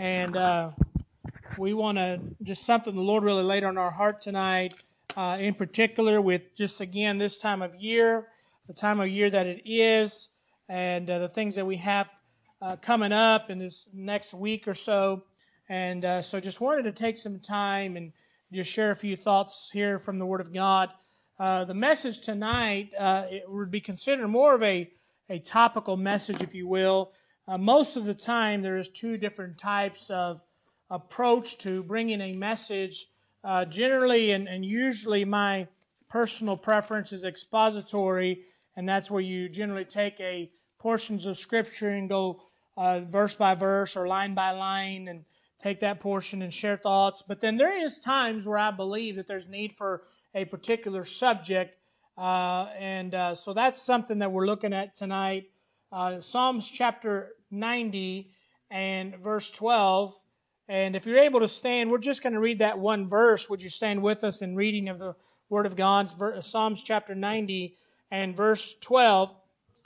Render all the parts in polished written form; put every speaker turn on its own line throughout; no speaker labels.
And we want to, just something the Lord really laid on our heart tonight, in particular with just, again, this time of year, the time of year that it is, and the things that we have coming up in this next week or so. And so just wanted to take some time and just share a few thoughts here from the Word of God. The message tonight, it would be considered more of a topical message, if you will. Most of the time, there is two different types of approach to bringing a message. Generally and usually my personal preference is expository, and that's where you generally take portions of Scripture and go verse by verse or line by line and take that portion and share thoughts. But then there is times where I believe that there's need for a particular subject, so that's something that we're looking at tonight. Psalms chapter 90 and verse 12. And if you're able to stand, we're just going to read that one verse. Would you stand with us in reading of the Word of God? Psalms chapter 90 and verse 12.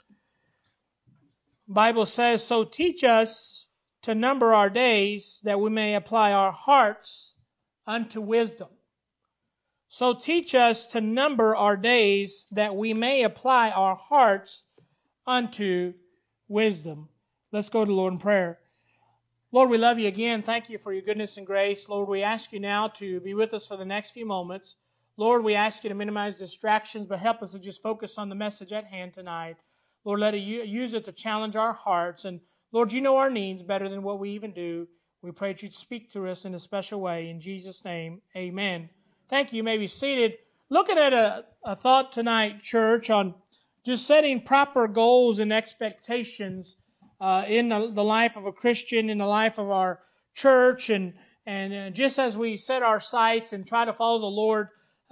The Bible says, "So teach us to number our days, that we may apply our hearts unto wisdom." So teach us to number our days, that we may apply our hearts unto wisdom. Let's go to the Lord in prayer. Lord, we love you again. Thank you for your goodness and grace. Lord, we ask you now to be with us for the next few moments. Lord, we ask you to minimize distractions, but help us to just focus on the message at hand tonight. Lord, let us use it to challenge our hearts. And Lord, you know our needs better than what we even do. We pray that you'd speak through us in a special way. In Jesus' name, amen. Thank you. You may be seated. Looking at a thought tonight, church, on just setting proper goals and expectations in the life of a Christian, in the life of our church, and just as we set our sights and try to follow the Lord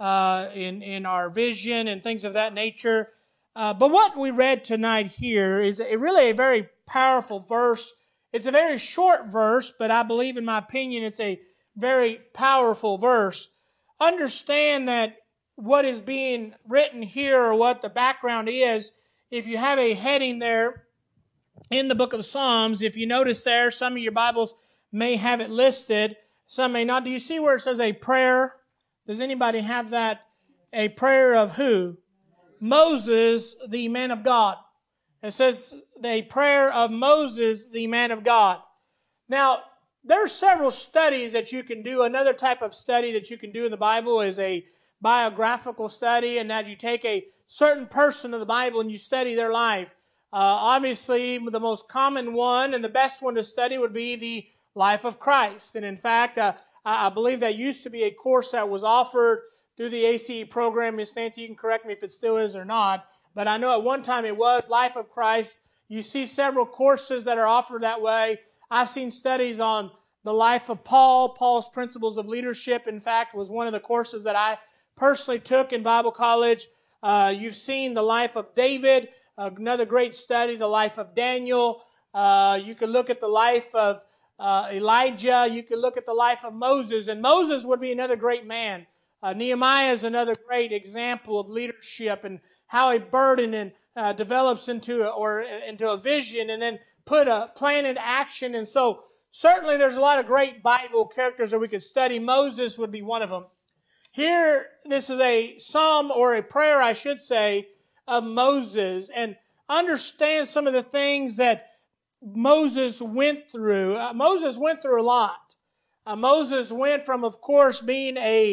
in our vision and things of that nature. But what we read tonight here is really a very powerful verse. It's a very short verse, but I believe, in my opinion, it's a very powerful verse. Understand that what is being written here, or what the background is, if you have a heading there in the book of Psalms, if you notice there, some of your Bibles may have it listed, some may not. Do you see where it says a prayer? Does anybody have that? A prayer of who? Moses, the man of God. It says the prayer of Moses, the man of God. Now, there are several studies that you can do. Another type of study that you can do in the Bible is a biographical study, and that you take a certain person of the Bible and you study their life. Obviously, the most common one and the best one to study would be the life of Christ. And in fact, I believe that used to be a course that was offered through the ACE program. Ms. Nancy, you can correct me if it still is or not. But I know at one time it was Life of Christ. You see several courses that are offered that way. I've seen studies on the life of Paul. Paul's Principles of Leadership, in fact, was one of the courses that I personally took in Bible college. You've seen the life of David, another great study, the life of Daniel. You can look at the life of Elijah. You can look at the life of Moses. And Moses would be another great man. Nehemiah is another great example of leadership and how a burden and develops into a vision and then put a plan into action. And so certainly there's a lot of great Bible characters that we could study. Moses would be one of them. Here, this is a psalm, or a prayer, I should say, of Moses. And understand some of the things that Moses went through. Moses went through a lot. Moses went from, of course, being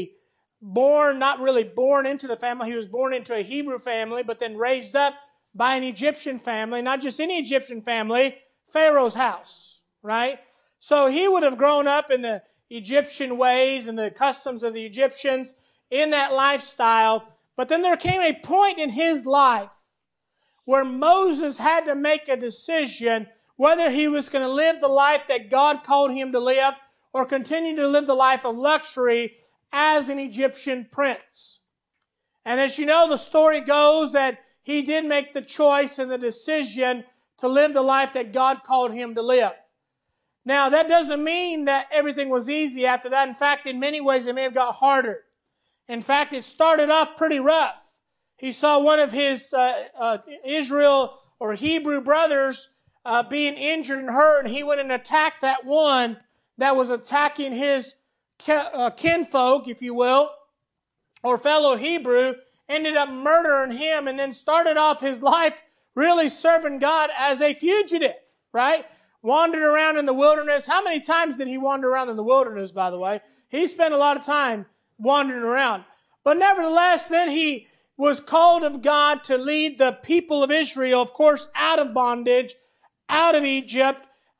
not really born into the family. He was born into a Hebrew family, but then raised up by an Egyptian family. Not just any Egyptian family, Pharaoh's house, right? So he would have grown up in the Egyptian ways and the customs of the Egyptians, in that lifestyle. But then there came a point in his life where Moses had to make a decision whether he was going to live the life that God called him to live, or continue to live the life of luxury as an Egyptian prince. And as you know, the story goes that he did make the choice and the decision to live the life that God called him to live. Now, that doesn't mean that everything was easy after that. In fact, in many ways, it may have got harder. In fact, it started off pretty rough. He saw one of his Israel or Hebrew brothers being injured and hurt, and he went and attacked that one that was attacking his kinfolk, if you will, or fellow Hebrew, ended up murdering him and then started off his life really serving God as a fugitive, right? Wandered around in the wilderness. How many times did he wander around in the wilderness, by the way? He spent a lot of time wandering around. But nevertheless, then he was called of God to lead the people of Israel, of course, out of bondage, out of Egypt,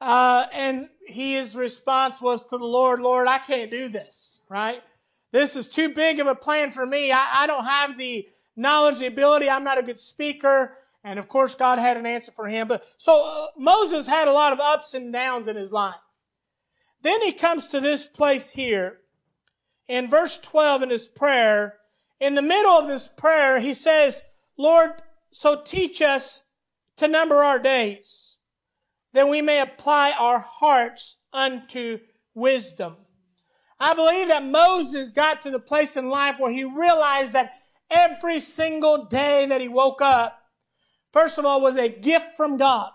and his response was to the Lord, Lord, I can't do this, right? This is too big of a plan for me. I don't have the knowledge, the ability. I'm not a good speaker. And of course, God had an answer for him. But so Moses had a lot of ups and downs in his life. Then he comes to this place here in verse 12 in his prayer. In the middle of this prayer, he says, Lord, so teach us to number our days, that we may apply our hearts unto wisdom. I believe that Moses got to the place in life where he realized that every single day that he woke up, first of all, was a gift from God.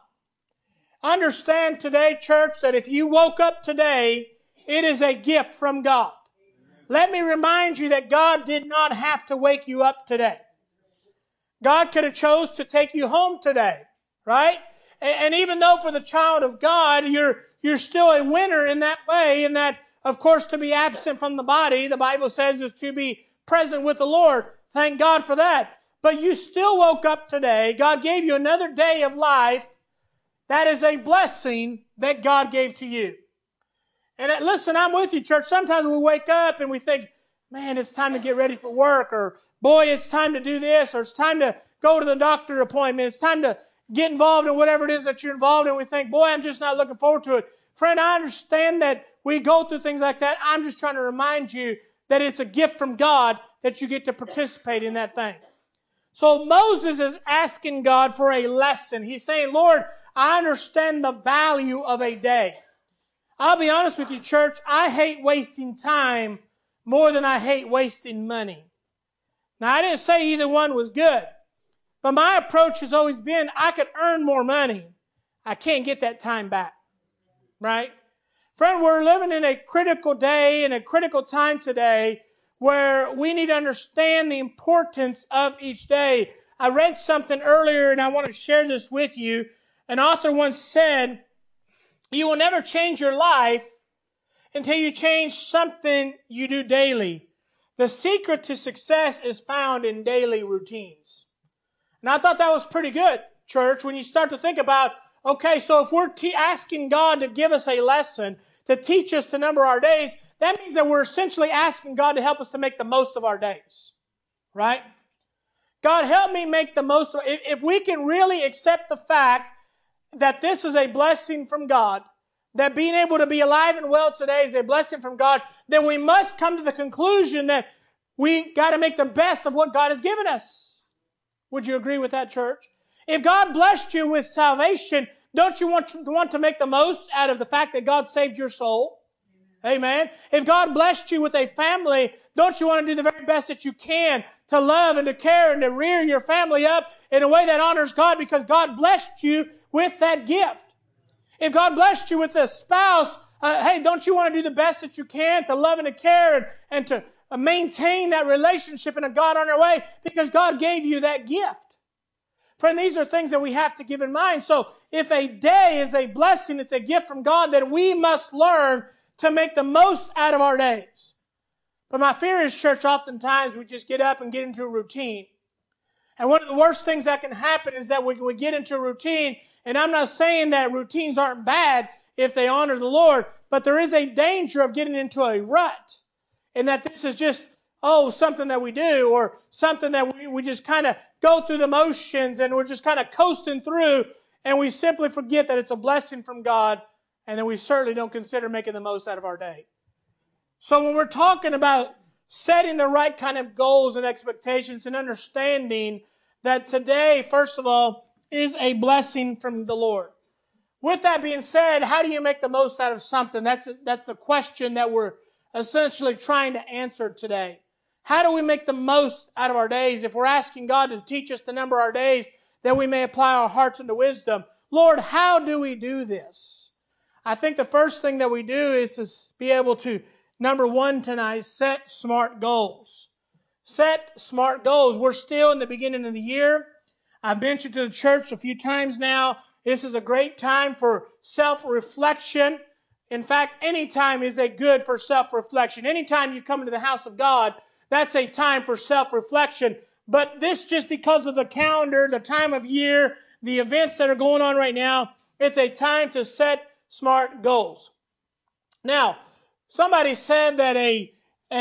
Understand today, church, that if you woke up today, it is a gift from God. Let me remind you that God did not have to wake you up today. God could have chose to take you home today, right? And even though for the child of God, you're still a winner in that way, in that, of course, to be absent from the body, the Bible says, is to be present with the Lord. Thank God for that. But you still woke up today. God gave you another day of life. That is a blessing that God gave to you. And listen, I'm with you, church. Sometimes we wake up and we think, man, it's time to get ready for work, or boy, it's time to do this, or it's time to go to the doctor appointment. It's time to get involved in whatever it is that you're involved in. We think, boy, I'm just not looking forward to it. Friend, I understand that we go through things like that. I'm just trying to remind you that it's a gift from God that you get to participate in that thing. So Moses is asking God for a lesson. He's saying, Lord, I understand the value of a day. I'll be honest with you, church, I hate wasting time more than I hate wasting money. Now, I didn't say either one was good, but my approach has always been, I could earn more money. I can't get that time back, right? Friend, we're living in a critical day and a critical time today where we need to understand the importance of each day. I read something earlier and I want to share this with you. An author once said, you will never change your life until you change something you do daily. The secret to success is found in daily routines. And I thought that was pretty good, church, when you start to think about, okay, so if we're asking God to give us a lesson, to teach us to number our days, that means that we're essentially asking God to help us to make the most of our days. Right? God, help me make the most of it. If we can really accept the fact that this is a blessing from God, that being able to be alive and well today is a blessing from God, then we must come to the conclusion that we got to make the best of what God has given us. Would you agree with that, church? If God blessed you with salvation, don't you want to make the most out of the fact that God saved your soul? Amen. If God blessed you with a family, don't you want to do the very best that you can to love and to care and to rear your family up in a way that honors God, because God blessed you with that gift? If God blessed you with a spouse, hey, don't you want to do the best that you can to love and to care and to maintain that relationship in a God-honoring way, because God gave you that gift? Friend, these are things that we have to keep in mind. So if a day is a blessing, it's a gift from God, that we must learn to make the most out of our days. But my fear is, church, oftentimes we just get up and get into a routine. And one of the worst things that can happen is that when we get into a routine, and I'm not saying that routines aren't bad if they honor the Lord, but there is a danger of getting into a rut, and that this is just, something that we do, or something that we just kind of go through the motions, and we're just kind of coasting through, and we simply forget that it's a blessing from God, and then we certainly don't consider making the most out of our day. So when we're talking about setting the right kind of goals and expectations, and understanding that today, first of all, is a blessing from the Lord. With that being said, how do you make the most out of something? That's a question that we're essentially trying to answer today. How do we make the most out of our days? If we're asking God to teach us to number our days, that we may apply our hearts into wisdom, Lord, how do we do this? I think the first thing that we do is to be able to, number one tonight, set smart goals. Set smart goals. We're still in the beginning of the year. I've mentioned to the church a few times now, this is a great time for self-reflection. In fact, any time is a good for self-reflection. Anytime you come into the house of God, that's a time for self-reflection. But this just because of the calendar, the time of year, the events that are going on right now, it's a time to set smart goals. Now, somebody said that a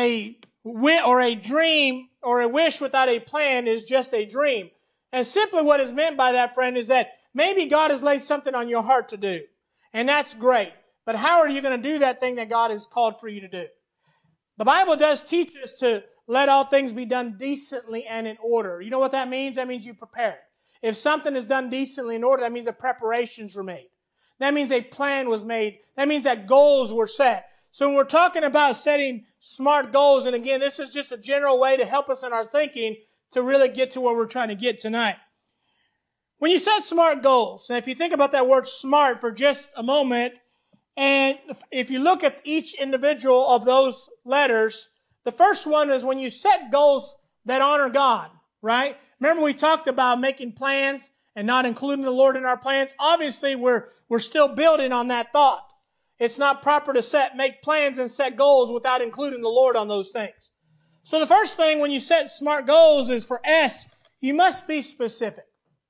dream or a wish without a plan is just a dream. And simply what is meant by that, friend, is that maybe God has laid something on your heart to do. And that's great. But how are you going to do that thing that God has called for you to do? The Bible does teach us to let all things be done decently and in order. You know what that means? That means you prepare it. If something is done decently in order, that means that preparations were made. That means a plan was made. That means that goals were set. So when we're talking about setting smart goals, and again, this is just a general way to help us in our thinking to really get to where we're trying to get tonight. When you set smart goals, and if you think about that word smart for just a moment, and if you look at each individual of those letters, the first one is when you set goals that honor God, right? Remember we talked about making plans and not including the Lord in our plans. Obviously, we're still building on that thought. It's not proper to make plans and set goals without including the Lord on those things. So the first thing when you set smart goals is for S, you must be specific.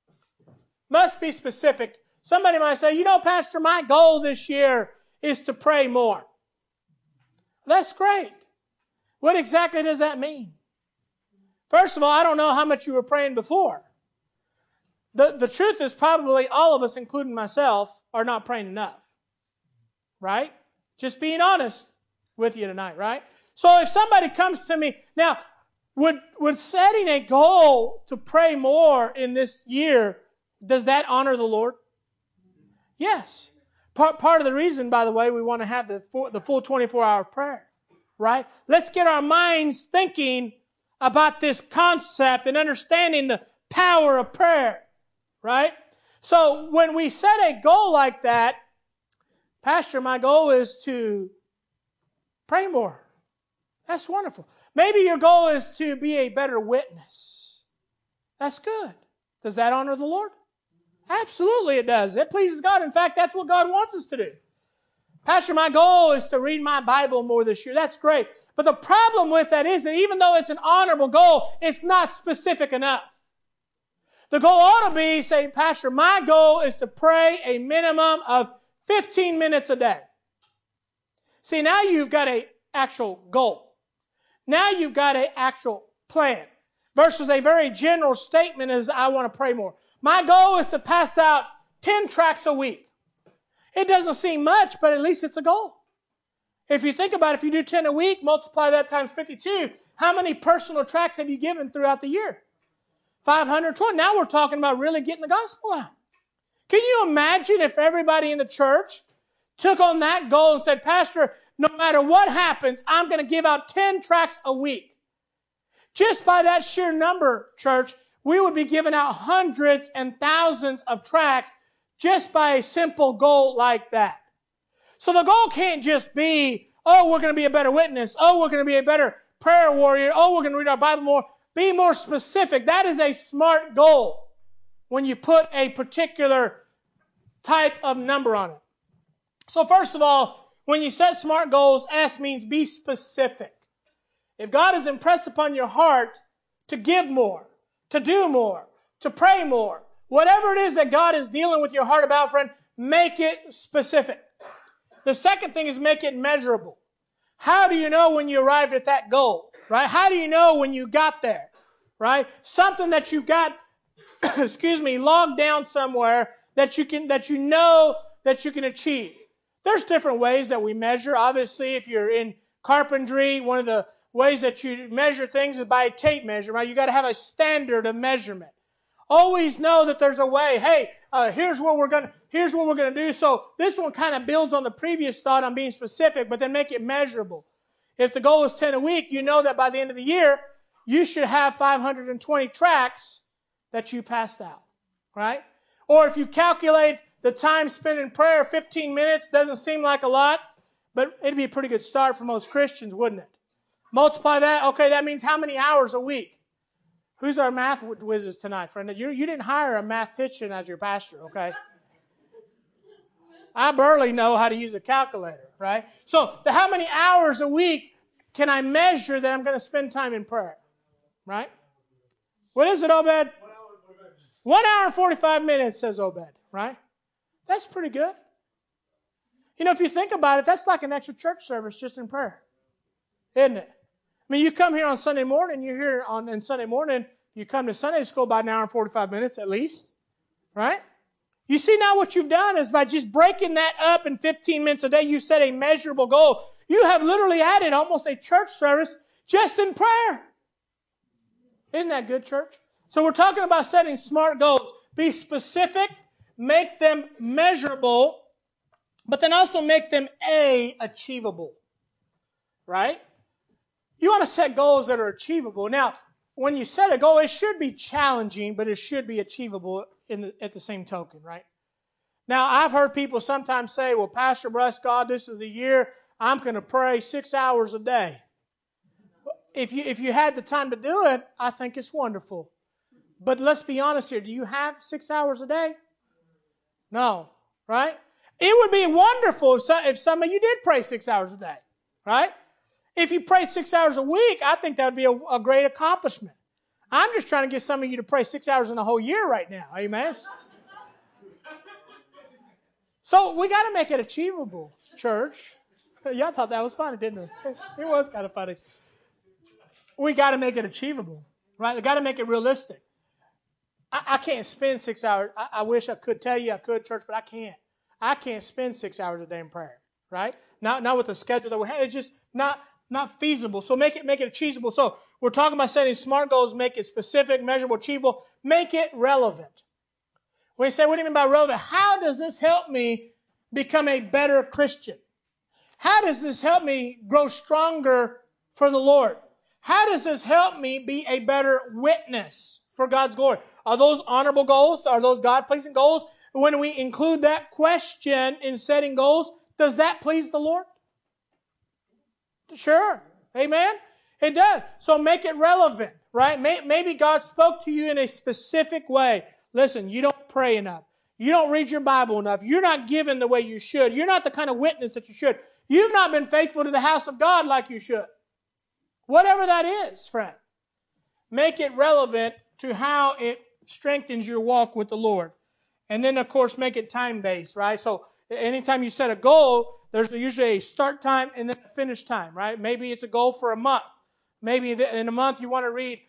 Must be specific. Somebody might say, Pastor, my goal this year is to pray more. That's great. What exactly does that mean? First of all, I don't know how much you were praying before. The truth is probably all of us, including myself, are not praying enough. Right? Just being honest with you tonight, right? So if somebody comes to me, now, would setting a goal to pray more in this year, does that honor the Lord? Yes. Part of the reason, by the way, we want to have the full 24-hour prayer, right? Let's get our minds thinking about this concept and understanding the power of prayer, right? So when we set a goal like that, Pastor, my goal is to pray more. That's wonderful. Maybe your goal is to be a better witness. That's good. Does that honor the Lord? Absolutely it does. It pleases God. In fact, that's what God wants us to do. Pastor, my goal is to read my Bible more this year. That's great. But the problem with that is that even though it's an honorable goal, it's not specific enough. The goal ought to be, say, Pastor, my goal is to pray a minimum of 15 minutes a day. See, now you've got an actual goal. Now you've got an actual plan versus a very general statement as I want to pray more. My goal is to pass out 10 tracts a week. It doesn't seem much, but at least it's a goal. If you think about it, if you do 10 a week, multiply that times 52, how many personal tracts have you given throughout the year? 520. Now we're talking about really getting the gospel out. Can you imagine if everybody in the church took on that goal and said, Pastor, no matter what happens, I'm going to give out 10 tracts a week. Just by that sheer number, church, we would be giving out hundreds and thousands of tracts just by a simple goal like that. So the goal can't just be, oh, we're going to be a better witness. Oh, we're going to be a better prayer warrior. Oh, we're going to read our Bible more. Be more specific. That is a smart goal when you put a particular type of number on it. So first of all, when you set smart goals, S means be specific. If God has impressed upon your heart to give more, to do more, to pray more, whatever it is that God is dealing with your heart about, friend, make it specific. The second thing is make it measurable. How do you know when you arrived at that goal? Right? How do you know when you got there? Right? Something that you've got, logged down somewhere that you know that you can achieve. There's different ways that we measure. Obviously, if you're in carpentry, one of the ways that you measure things is by a tape measure. Right? You got to have a standard of measurement. Always know that there's a way. Hey, here's what we're gonna do. So this one kind of builds on the previous thought on being specific, but then make it measurable. If the goal is 10 a week, you know that by the end of the year, you should have 520 tracts that you passed out, right? Or if you calculate the time spent in prayer, 15 minutes, doesn't seem like a lot, but it'd be a pretty good start for most Christians, wouldn't it? Multiply that. Okay, that means how many hours a week? Who's our math whizzes tonight, friend? You didn't hire a mathematician as your pastor, okay? I barely know how to use a calculator, right? So how many hours a week can I measure that I'm going to spend time in prayer, right? What is it, Obed? 1 hour and 45 minutes, says Obed, right? That's pretty good. You know, if you think about it, that's like an extra church service just in prayer, isn't it? I mean, you come here on Sunday morning, you're here on Sunday morning, you come to Sunday school about an hour and 45 minutes at least, right? You see now what you've done is by just breaking that up in 15 minutes a day, you set a measurable goal. You have literally added almost a church service just in prayer. Isn't that good, church? So we're talking about setting smart goals. Be specific, make them measurable, but then also make them achievable, right? You want to set goals that are achievable. Now, when you set a goal, it should be challenging, but it should be achievable at the same token, right? Now, I've heard people sometimes say, well, Pastor, bless God, this is the year I'm going to pray 6 hours a day. If you had the time to do it, I think it's wonderful. But let's be honest here. Do you have 6 hours a day? No, right? It would be wonderful if some of you did pray 6 hours a day, right? If you prayed 6 hours a week, I think that would be a great accomplishment. I'm just trying to get some of you to pray 6 hours in a whole year right now. Amen? So we got to make it achievable, church. Y'all thought that was funny, didn't it? It was kind of funny. We got to make it achievable, right? We got to make it realistic. I can't spend 6 hours. I wish I could tell you I could, church, but I can't. I can't spend 6 hours a day in prayer, right? Not with the schedule that we have. It's just not feasible. So make it achievable. So we're talking about setting smart goals, make it specific, measurable, achievable, make it relevant. When you say, what do you mean by relevant? How does this help me become a better Christian? How does this help me grow stronger for the Lord? How does this help me be a better witness for God's glory? Are those honorable goals? Are those God-pleasing goals? When we include that question in setting goals, does that please the Lord? Sure. Amen? It does. So make it relevant, right? Maybe God spoke to you in a specific way. Listen, you don't pray enough. You don't read your Bible enough. You're not giving the way you should. You're not the kind of witness that you should. You've not been faithful to the house of God like you should. Whatever that is, friend. Make it relevant to how it strengthens your walk with the Lord. And then, of course, make it time-based, right? So anytime you set a goal, there's usually a start time and then a finish time, right? Maybe it's a goal for a month. Maybe in a month you want to read,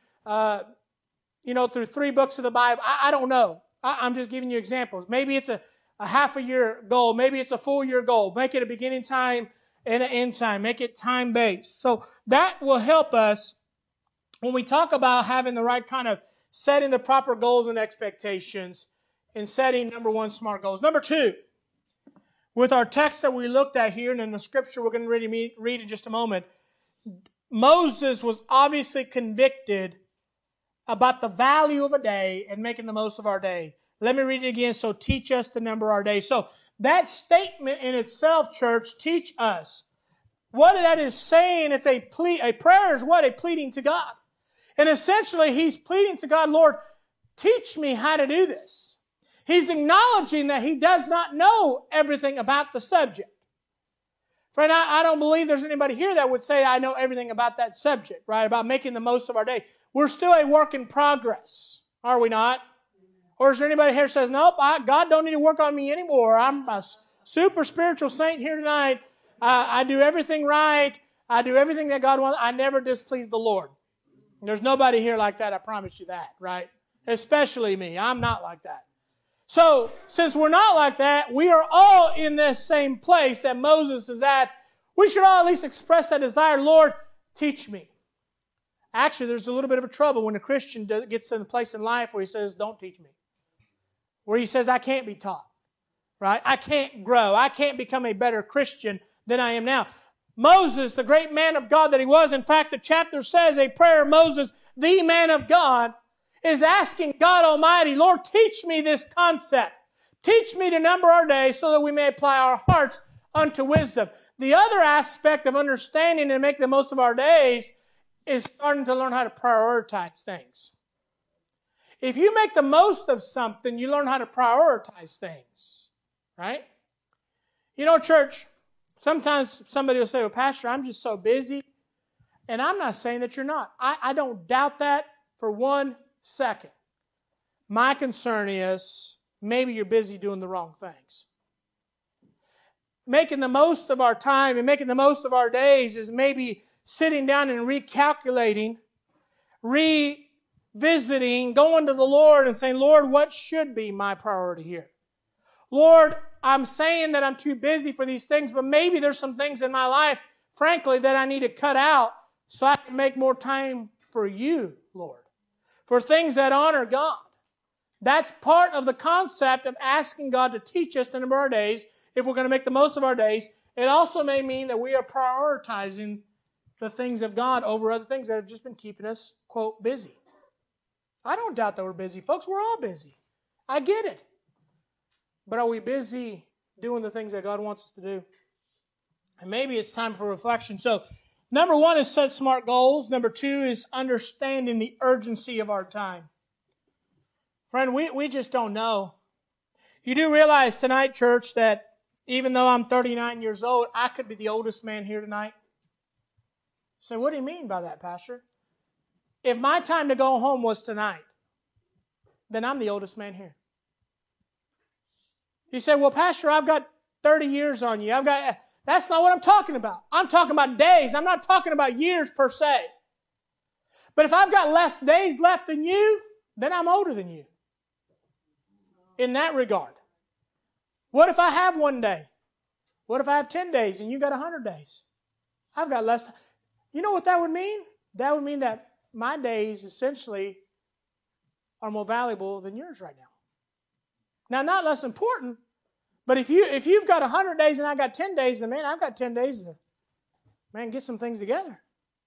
through 3 books of the Bible. I don't know. I'm just giving you examples. Maybe it's a half a year goal. Maybe it's a full year goal. Make it a beginning time and an end time. Make it time-based. So that will help us when we talk about having the right kind of setting the proper goals and expectations and setting, number 1, smart goals. Number 2, with our text that we looked at here and in the scripture we're going to read in just a moment, Moses was obviously convicted about the value of a day and making the most of our day. Let me read it again. So teach us to number our days. So that statement in itself, church, teach us. What that is saying, it's a plea. A prayer is what? A pleading to God. And essentially, he's pleading to God, Lord, teach me how to do this. He's acknowledging that he does not know everything about the subject. Friend, I don't believe there's anybody here that would say, I know everything about that subject, right? About making the most of our day. We're still a work in progress, are we not? Or is there anybody here who says, nope, God don't need to work on me anymore. I'm a super spiritual saint here tonight. I do everything right. I do everything that God wants. I never displease the Lord. There's nobody here like that, I promise you that, right? Especially me. I'm not like that. So, since we're not like that, we are all in this same place that Moses is at. We should all at least express that desire, Lord, teach me. Actually, there's a little bit of a trouble when a Christian gets in a place in life where he says, don't teach me. Where he says, I can't be taught, right? I can't grow. I can't become a better Christian than I am now. Moses, the great man of God that he was, in fact, the chapter says a prayer of Moses, the man of God, is asking God Almighty, Lord, teach me this concept. Teach me to number our days so that we may apply our hearts unto wisdom. The other aspect of understanding and make the most of our days is starting to learn how to prioritize things. If you make the most of something, you learn how to prioritize things. Right? You know, church, sometimes somebody will say, well, Pastor, I'm just so busy. And I'm not saying that you're not. I don't doubt that for 1 second. My concern is maybe you're busy doing the wrong things. Making the most of our time and making the most of our days is maybe sitting down and recalculating, revisiting, going to the Lord and saying, Lord, what should be my priority here? Lord, I'm saying that I'm too busy for these things, but maybe there's some things in my life, frankly, that I need to cut out so I can make more time for you, Lord, for things that honor God. That's part of the concept of asking God to teach us the number of our days if we're going to make the most of our days. It also may mean that we are prioritizing the things of God over other things that have just been keeping us, quote, busy. I don't doubt that we're busy. Folks, we're all busy. I get it. But are we busy doing the things that God wants us to do? And maybe it's time for reflection. So, number 1 is set smart goals. Number 2 is understanding the urgency of our time. Friend, we just don't know. You do realize tonight, church, that even though I'm 39 years old, I could be the oldest man here tonight. So what do you mean by that, Pastor? If my time to go home was tonight, then I'm the oldest man here. You say, well, Pastor, I've got 30 years on you. That's not what I'm talking about. I'm talking about days. I'm not talking about years per se. But if I've got less days left than you, then I'm older than you. In that regard. What if I have 1 day? What if I have 10 days and you got 100 days? I've got less. You know what that would mean? That would mean that my days essentially are more valuable than yours right now. Now, not less important, but if you've got 100 days and I got 10 days, then man, I've got 10 days to, get some things together.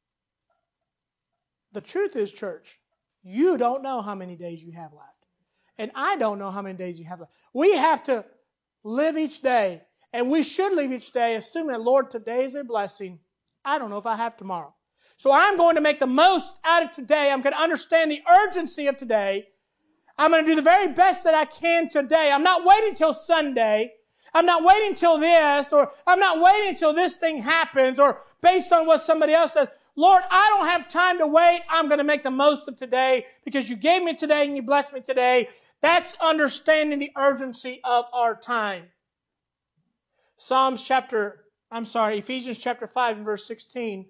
The truth is, church, you don't know how many days you have left. And I don't know how many days you have left. We have to live each day, and we should live each day assuming that, Lord, today is a blessing. I don't know if I have tomorrow. So I'm going to make the most out of today. I'm going to understand the urgency of today. I'm going to do the very best that I can today. I'm not waiting till Sunday. I'm not waiting till this, or I'm not waiting till this thing happens, or based on what somebody else says. Lord, I don't have time to wait. I'm going to make the most of today because you gave me today and you blessed me today. That's understanding the urgency of our time. Ephesians chapter 5 and verse 16.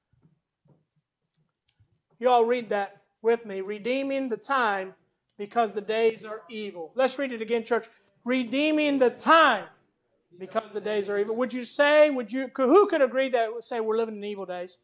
You all read that with me. Redeeming the time because the days are evil. Let's read it again, church. Redeeming the time because the days are evil. Who could agree that say we're living in evil days?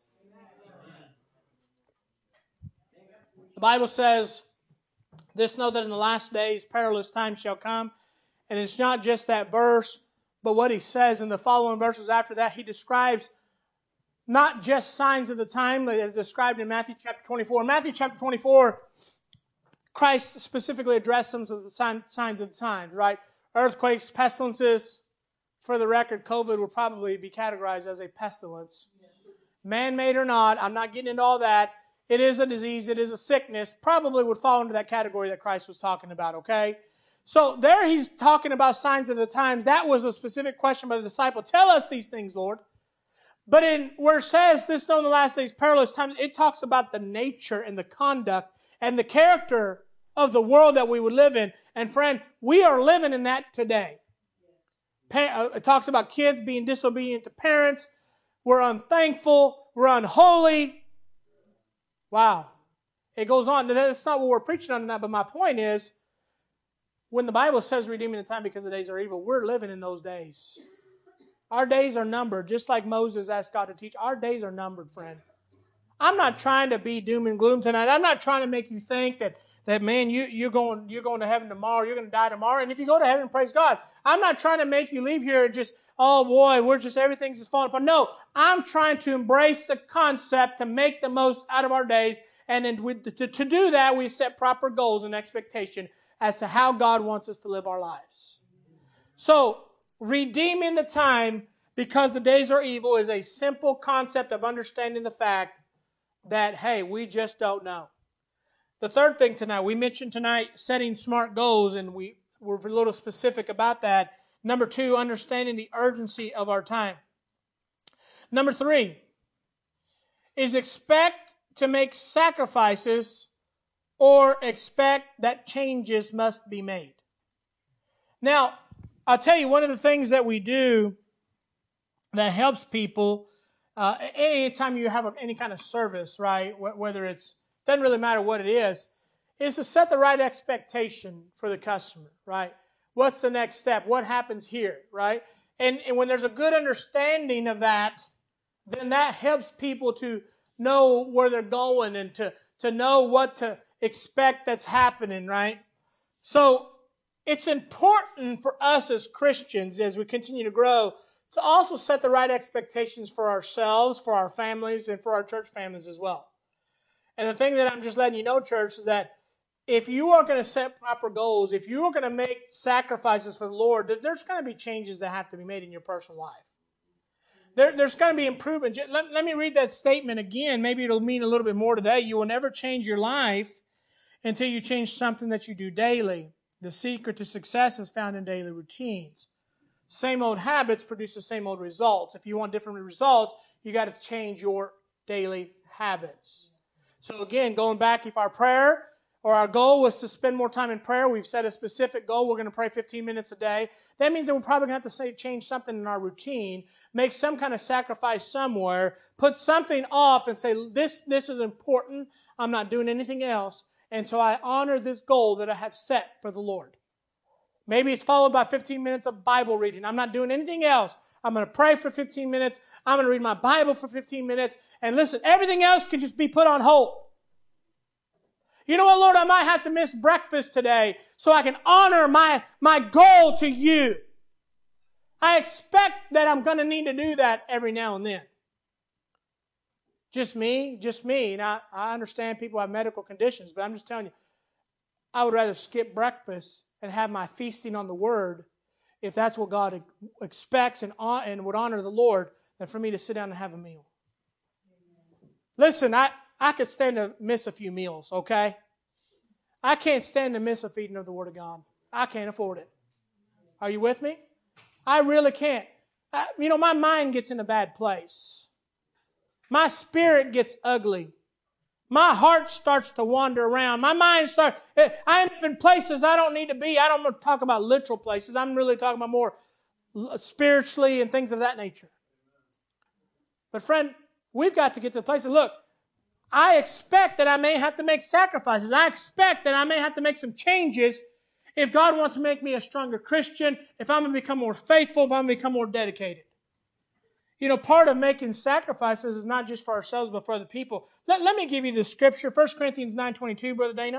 The Bible says, this know that in the last days perilous times shall come. And it's not just that verse, but what he says in the following verses after that, he describes not just signs of the time as described in Matthew chapter 24. In Matthew chapter 24, Christ specifically addressed some of the signs of the times, right? Earthquakes, pestilences. For the record, COVID will probably be categorized as a pestilence. Man-made or not, I'm not getting into all that. It is a disease, it is a sickness, probably would fall into that category that Christ was talking about, okay? So there he's talking about signs of the times. That was a specific question by the disciple. Tell us these things, Lord. But in where it says, this know in the last days perilous times, it talks about the nature and the conduct and the character of the world that we would live in. And friend, we are living in that today. It talks about kids being disobedient to parents. We're unthankful. We're unholy. Wow. It goes on. That's not what we're preaching on tonight, but my point is, when the Bible says redeeming the time because the days are evil, we're living in those days. Our days are numbered, just like Moses asked God to teach. Our days are numbered, friend. I'm not trying to be doom and gloom tonight. I'm not trying to make you think that man, you're going to heaven tomorrow, you're going to die tomorrow. And if you go to heaven, praise God. I'm not trying to make you leave here and just, oh boy, everything's just falling apart. No, I'm trying to embrace the concept to make the most out of our days. And then to do that, we set proper goals and expectation as to how God wants us to live our lives. So, redeeming the time because the days are evil is a simple concept of understanding the fact that, hey, we just don't know. The third thing tonight, we mentioned tonight setting smart goals, and we were a little specific about that. Number 2, understanding the urgency of our time. Number 3 is expect to make sacrifices or expect that changes must be made. Now, I'll tell you, one of the things that we do that helps people, anytime you have any kind of service, right, whether it's, doesn't really matter what it is to set the right expectation for the customer, right? What's the next step? What happens here, right? And when there's a good understanding of that, then that helps people to know where they're going and to know what to expect that's happening, right? So it's important for us as Christians, as we continue to grow, to also set the right expectations for ourselves, for our families, and for our church families as well. And the thing that I'm just letting you know, church, is that if you are going to set proper goals, if you are going to make sacrifices for the Lord, there's going to be changes that have to be made in your personal life. There's going to be improvement. Let me read that statement again. Maybe it'll mean a little bit more today. You will never change your life until you change something that you do daily. The secret to success is found in daily routines. Same old habits produce the same old results. If you want different results, you got to change your daily habits. So again, going back, if our prayer or our goal was to spend more time in prayer, we've set a specific goal. We're going to pray 15 minutes a day. That means that we're probably going to have to change something in our routine, make some kind of sacrifice somewhere, put something off and say, this is important. I'm not doing anything else until I honor this goal that I have set for the Lord. Maybe it's followed by 15 minutes of Bible reading. I'm not doing anything else. I'm going to pray for 15 minutes. I'm going to read my Bible for 15 minutes. And listen, everything else can just be put on hold. You know what, Lord, I might have to miss breakfast today so I can honor my goal to you. I expect that I'm going to need to do that every now and then. Just me. And I understand people have medical conditions, but I'm just telling you, I would rather skip breakfast and have my feasting on the Word, if that's what God expects and would honor the Lord, than for me to sit down and have a meal. Listen, I could stand to miss a few meals, okay? I can't stand to miss a feeding of the Word of God. I can't afford it. Are you with me? I really can't. My mind gets in a bad place. My spirit gets ugly. My heart starts to wander around. My mind starts, I end up in places I don't need to be. I don't want to talk about literal places. I'm really talking about more spiritually and things of that nature. But friend, we've got to get to the place of, look, I expect that I may have to make sacrifices. I expect that I may have to make some changes if God wants to make me a stronger Christian, if I'm going to become more faithful, if I'm going to become more dedicated. Part of making sacrifices is not just for ourselves, but for other people. Let me give you the scripture. 1 Corinthians 9:22, Brother Dana.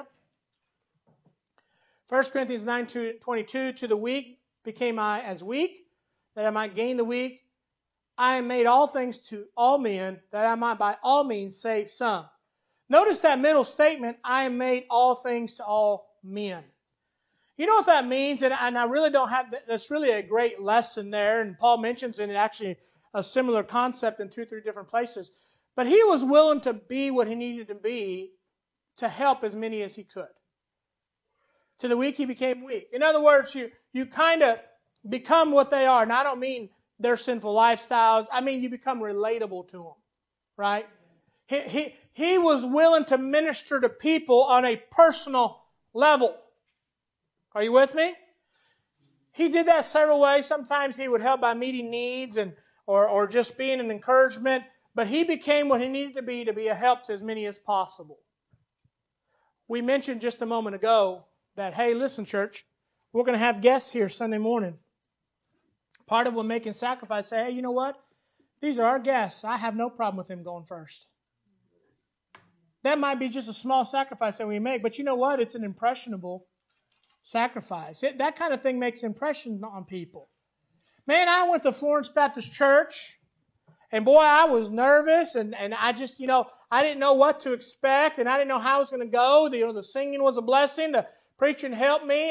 1 Corinthians 9:22, to the weak became I as weak, that I might gain the weak. I am made all things to all men, that I might by all means save some. Notice that middle statement, I am made all things to all men. You know what that means? And I really don't have, that's really a great lesson there. And Paul mentions in actually a similar concept in 2 or 3 different places. But he was willing to be what he needed to be to help as many as he could. To the weak, he became weak. In other words, you kind of become what they are. Now, I don't mean their sinful lifestyles. I mean, you become relatable to them, right? He was willing to minister to people on a personal level. Are you with me? He did that several ways. Sometimes he would help by meeting needs or just being an encouragement. But he became what he needed to be a help to as many as possible. We mentioned just a moment ago that, hey, listen, church, we're going to have guests here Sunday morning. Part of what making sacrifice, say, hey, you know what? These are our guests. I have no problem with them going first. That might be just a small sacrifice that we make, but you know what? It's an impressionable sacrifice. That kind of thing makes impression on people. Man, I went to Florence Baptist Church, and boy, I was nervous, and I just, I didn't know what to expect, and I didn't know how it was going to go. The singing was a blessing. The preaching helped me, and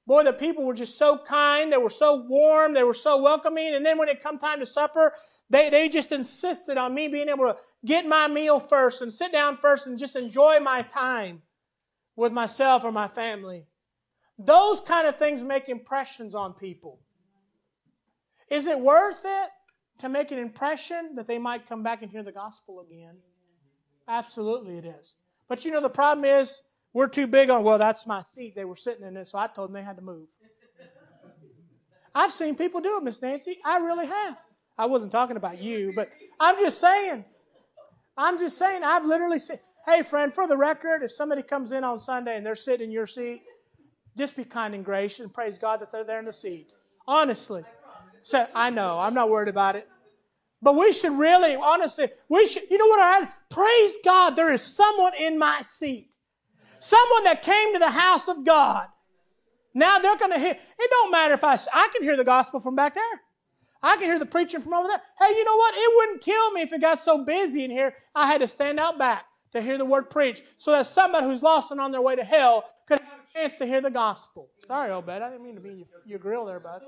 Boy, the people were just so kind. They were so warm. They were so welcoming. And then when it come time to supper, they just insisted on me being able to get my meal first and sit down first and just enjoy my time with myself or my family. Those kind of things make impressions on people. Is it worth it to make an impression that they might come back and hear the gospel again? Absolutely it is. But you know, the problem is, we're too big on, well, that's my seat. They were sitting in it, so I told them they had to move. I've seen people do it, Miss Nancy. I really have. I wasn't talking about you, but I'm just saying. I've literally seen. Hey, friend, for the record, if somebody comes in on Sunday and they're sitting in your seat, just be kind and gracious and praise God that they're there in the seat. Honestly. So, I know. I'm not worried about it. But we should really, honestly, you know what? Praise God, there is someone in my seat. Someone that came to the house of God. Now they're going to hear. It don't matter if I can hear the gospel from back there. I can hear the preaching from over there. Hey, you know what? It wouldn't kill me if it got so busy in here I had to stand out back to hear the word preached so that somebody who's lost and on their way to hell could have a chance to hear the gospel. Sorry, Obed. I didn't mean to be in your grill there, bud.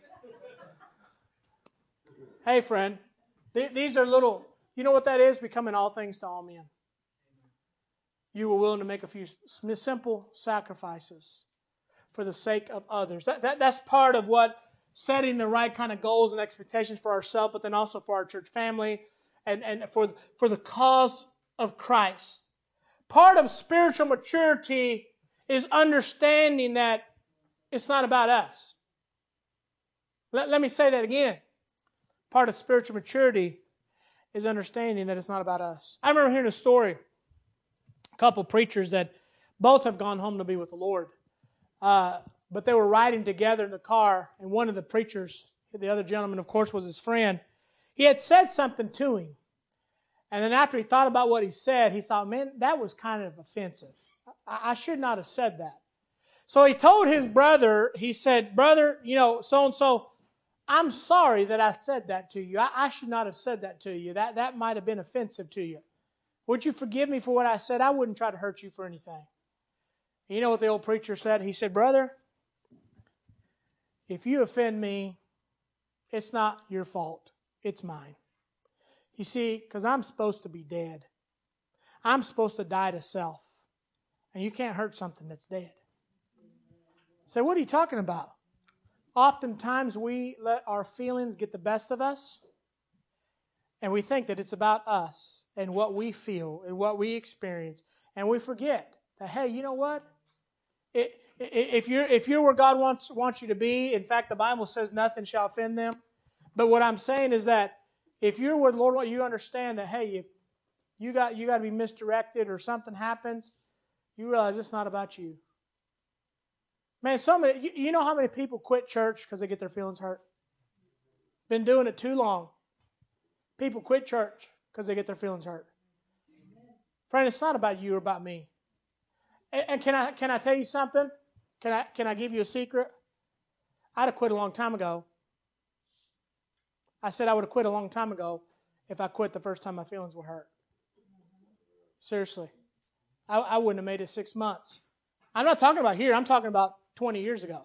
Hey, friend. These are little, you know what that is? Becoming all things to all men. You were willing to make a few simple sacrifices for the sake of others. That's part of what setting the right kind of goals and expectations for ourselves, but then also for our church family and for the cause of Christ. Part of spiritual maturity is understanding that it's not about us. Let me say that again. Part of spiritual maturity is understanding that it's not about us. I remember hearing a story. A couple preachers that both have gone home to be with the Lord. But they were riding together in the car, and one of the preachers, the other gentleman, of course, was his friend. He had said something to him. And then after he thought about what he said, he thought, man, that was kind of offensive. I should not have said that. So he told his brother, he said, brother, so-and-so, I'm sorry that I said that to you. I should not have said that to you. That might have been offensive to you. Would you forgive me for what I said? I wouldn't try to hurt you for anything. You know what the old preacher said? He said, brother, if you offend me, it's not your fault. It's mine. You see, because I'm supposed to be dead. I'm supposed to die to self. And you can't hurt something that's dead. So what are you talking about? Oftentimes we let our feelings get the best of us. And we think that it's about us and what we feel and what we experience. And we forget that, hey, you know what? If you're where God wants you to be, in fact, the Bible says nothing shall offend them. But what I'm saying is that if you're where the Lord wants you, understand that, hey, you got to be misdirected or something happens, you realize it's not about you. Man, you know how many people quit church because they get their feelings hurt? Been doing it too long. People quit church because they get their feelings hurt. Friend, it's not about you or about me. And can I tell you something? Can I give you a secret? I'd have quit a long time ago. I said I would have quit a long time ago if I quit the first time my feelings were hurt. Seriously. I wouldn't have made it 6 months. I'm not talking about here. I'm talking about 20 years ago.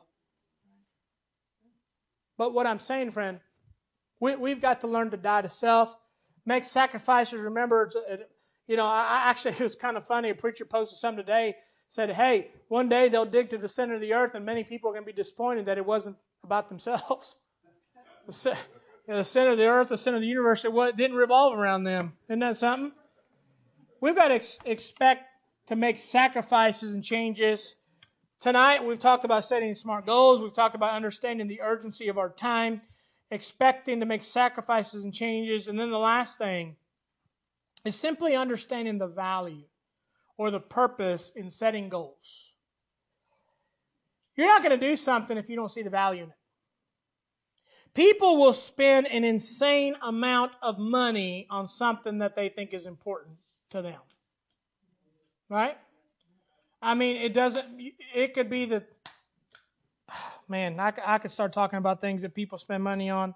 But what I'm saying, friend, we've got to learn to die to self, make sacrifices. Remember, it was kind of funny. A preacher posted something today, said, hey, one day they'll dig to the center of the earth and many people are going to be disappointed that it wasn't about themselves. The center of the earth, the center of the universe, it didn't revolve around them. Isn't that something? We've got to expect to make sacrifices and changes. Tonight, we've talked about setting smart goals. We've talked about understanding the urgency of our time, expecting to make sacrifices and changes. And then the last thing is simply understanding the value or the purpose in setting goals. You're not going to do something if you don't see the value in it. People will spend an insane amount of money on something that they think is important to them. Right? I mean, it could be that, man, I could start talking about things that people spend money on.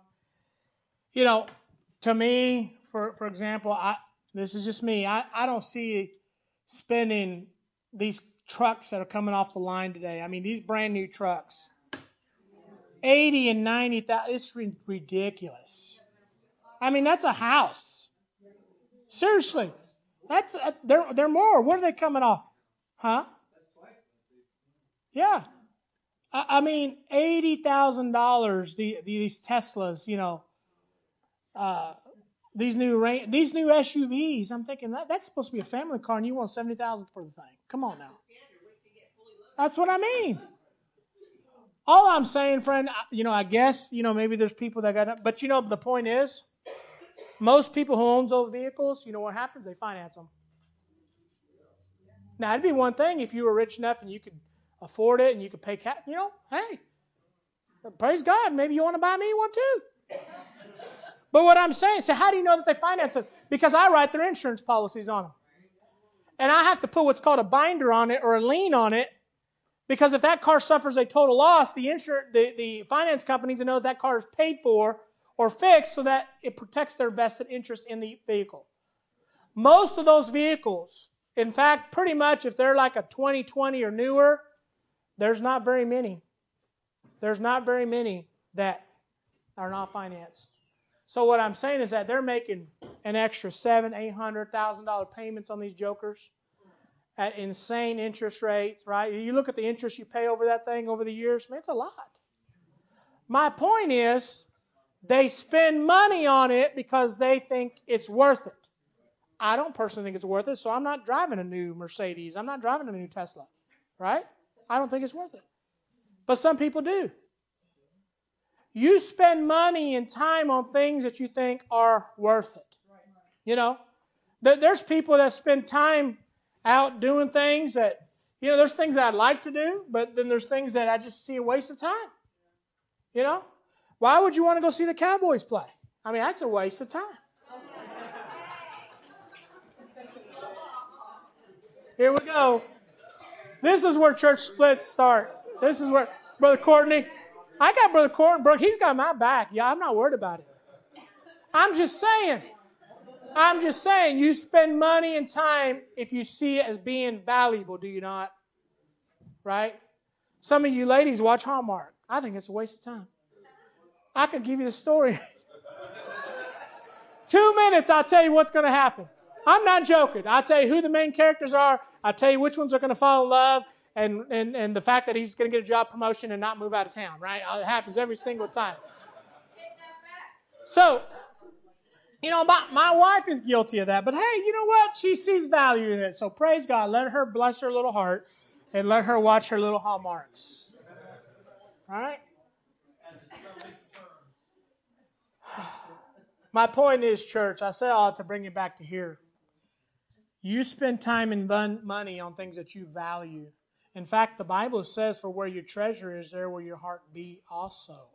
To me, for example, this is just me. I don't see spending these trucks that are coming off the line today. I mean, these brand new trucks. 80 and 90,000. It's ridiculous. I mean, that's a house. Seriously. That's they're more. What are they coming off? Huh? Yeah. I mean, $80,000. These Teslas, these new SUVs. I'm thinking that's supposed to be a family car, and you want $70,000 for the thing. Come on now. That's what I mean. All I'm saying, friend, I guess, maybe there's people that got it. But, the point is, most people who owns those vehicles, what happens? They finance them. Now, it'd be one thing if you were rich enough and you could afford it and you could pay cash. Hey, praise God, maybe you want to buy me one too. But what I'm saying is, how do you know that they finance it? Because I write their insurance policies on them. And I have to put what's called a binder on it or a lien on it. Because if that car suffers a total loss, the finance companies know that car is paid for or fixed so that it protects their vested interest in the vehicle. Most of those vehicles, in fact, pretty much if they're like a 2020 or newer, there's not very many. There's not very many that are not financed. So what I'm saying is that they're making an extra $700,000, $800,000 payments on these jokers at insane interest rates, right? You look at the interest you pay over that thing over the years, man, it's a lot. My point is, they spend money on it because they think it's worth it. I don't personally think it's worth it, so I'm not driving a new Mercedes. I'm not driving a new Tesla, right? I don't think it's worth it. But some people do. You spend money and time on things that you think are worth it. There's people that spend time out doing things that, there's things that I'd like to do, but then there's things that I just see a waste of time. Why would you want to go see the Cowboys play? I mean, that's a waste of time. Here we go. This is where church splits start. This is where, Brother Courtney, I got Brother Courtney, Brooke, he's got my back. Yeah, I'm not worried about it. I'm just saying, you spend money and time if you see it as being valuable, do you not? Right? Some of you ladies watch Hallmark. I think it's a waste of time. I could give you the story. 2 minutes, I'll tell you what's going to happen. I'm not joking. I'll tell you who the main characters are. I'll tell you which ones are going to fall in love and the fact that he's going to get a job promotion and not move out of town, right? It happens every single time. So, my wife is guilty of that. But hey, you know what? She sees value in it. So praise God. Let her bless her little heart and let her watch her little Hallmarks. All right? My point is, church, I say all to bring you back to here. You spend time and money on things that you value. In fact, the Bible says, for where your treasure is, there will your heart be also.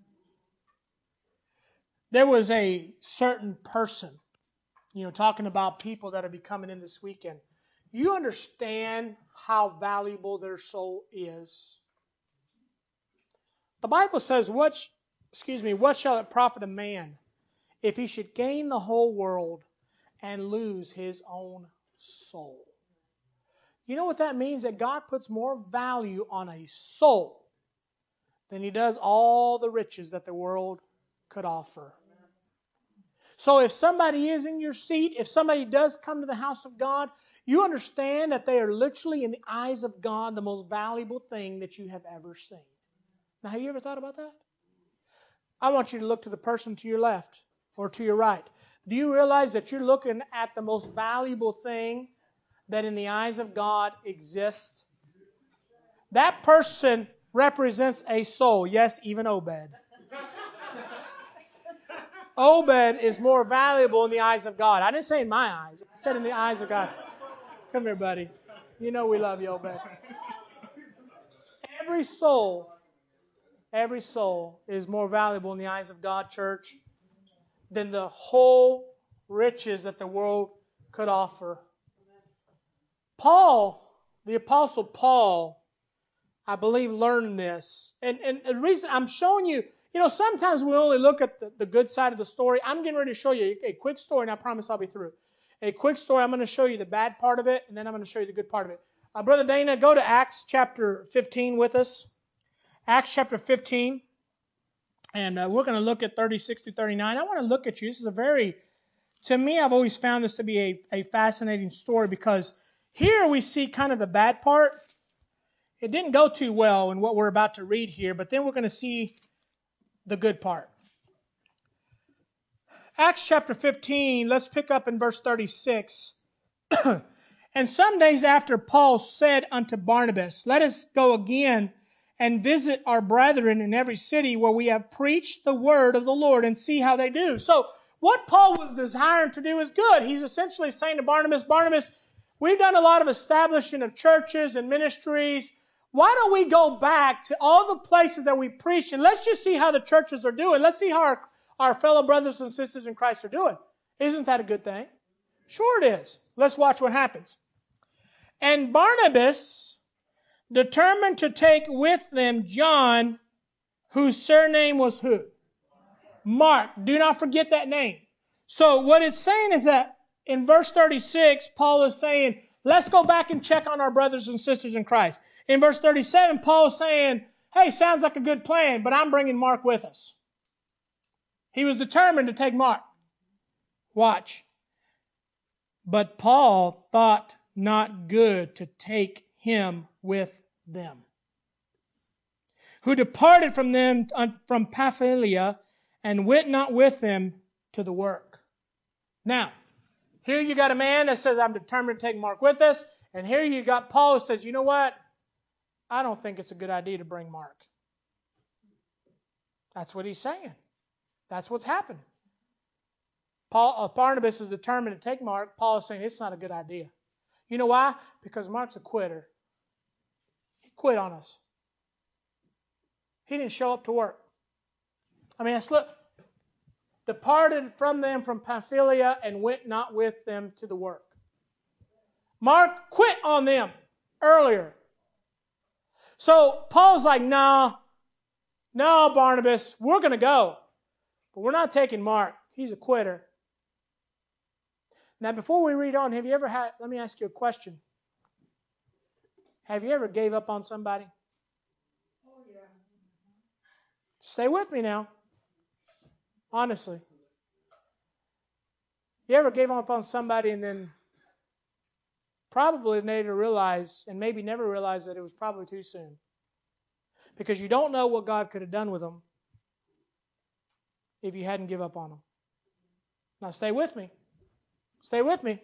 There was a certain person, talking about people that are be coming in this weekend. You understand how valuable their soul is. The Bible says, what shall it profit a man if he should gain the whole world and lose his own soul? You know what that means? That God puts more value on a soul than He does all the riches that the world could offer. So if somebody is in your seat, if somebody does come to the house of God, you understand that they are literally, in the eyes of God, the most valuable thing that you have ever seen. Now, have you ever thought about that? I want you to look to the person to your left or to your right. Do you realize that you're looking at the most valuable thing that in the eyes of God exists? That person represents a soul. Yes, even Obed. Obed is more valuable in the eyes of God. I didn't say in my eyes. I said in the eyes of God. Come here, buddy. You know we love you, Obed. Every soul is more valuable in the eyes of God, church, than the whole riches that the world could offer. Paul, the Apostle Paul, I believe, learned this. And the reason I'm showing you, sometimes we only look at the good side of the story. I'm getting ready to show you a quick story, and I promise I'll be through. A quick story. I'm going to show you the bad part of it, and then I'm going to show you the good part of it. Brother Dana, go to Acts chapter 15 with us. Acts chapter 15. And we're going to look at 36 through 39. I want to look at you. This is a very, to me, I've always found this to be a fascinating story because here we see kind of the bad part. It didn't go too well in what we're about to read here, but then we're going to see the good part. Acts chapter 15, let's pick up in verse 36. And some days after, Paul said unto Barnabas, let us go again and visit our brethren in every city where we have preached the word of the Lord and see how they do. So what Paul was desiring to do is good. He's essentially saying to Barnabas, Barnabas, we've done a lot of establishing of churches and ministries. Why don't we go back to all the places that we preach and let's just see how the churches are doing. Let's see how our fellow brothers and sisters in Christ are doing. Isn't that a good thing? Sure it is. Let's watch what happens. And Barnabas determined to take with them John, whose surname was who? Mark. Do not forget that name. So what it's saying is that in verse 36, Paul is saying, let's go back and check on our brothers and sisters in Christ. In verse 37, Paul is saying, hey, sounds like a good plan, but I'm bringing Mark with us. He was determined to take Mark. Watch. But Paul thought not good to take him with them, who departed from them from Pamphylia and went not with them to the work. Now, here you got a man that says, I'm determined to take Mark with us. And here you got Paul who says, you know what? I don't think it's a good idea to bring Mark. That's what he's saying. That's what's happening. Barnabas is determined to take Mark. Paul is saying it's not a good idea. You know why? Because Mark's a quitter. He quit on us. He didn't show up to work. I mean, departed from them from Pamphylia and went not with them to the work. Mark quit on them earlier. So Paul's like, no, Barnabas, we're going to go. But we're not taking Mark. He's a quitter. Now, before we read on, have you ever had, let me ask you a question. Have you ever gave up on somebody? Oh, yeah. Stay with me now. Honestly. You ever gave up on somebody and then probably later realize, and maybe never realize that it was probably too soon? Because you don't know what God could have done with them if you hadn't give up on them. Now stay with me. Stay with me.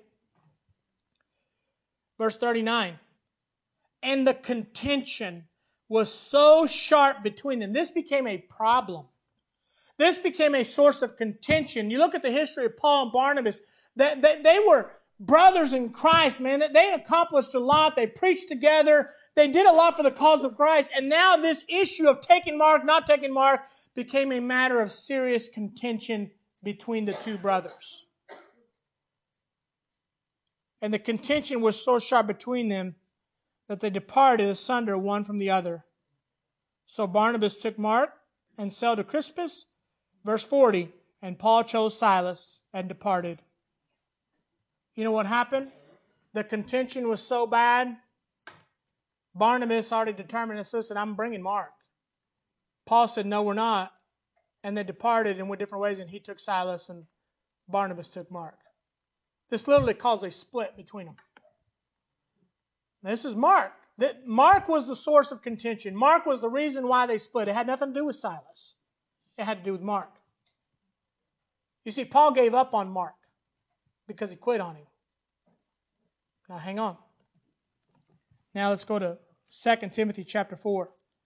Verse 39. And the contention was so sharp between them. This became a problem. This became a source of contention. You look at the history of Paul and Barnabas, that they were brothers in Christ, man. That they accomplished a lot. They preached together. They did a lot for the cause of Christ. And now this issue of taking Mark, not taking Mark, became a matter of serious contention between the two brothers. And the contention was so sharp between them that they departed asunder one from the other. So Barnabas took Mark and sailed to Crispus. Verse 40, and Paul chose Silas and departed. You know what happened? The contention was so bad, Barnabas already determined and said, I'm bringing Mark. Paul said, no, we're not. And they departed and went different ways, and he took Silas and Barnabas took Mark. This literally caused a split between them. This is Mark. Mark was the source of contention. Mark was the reason why they split. It had nothing to do with Silas. It had to do with Mark. You see, Paul gave up on Mark because he quit on him. Now, hang on. Now, let's go to 2 Timothy chapter 4.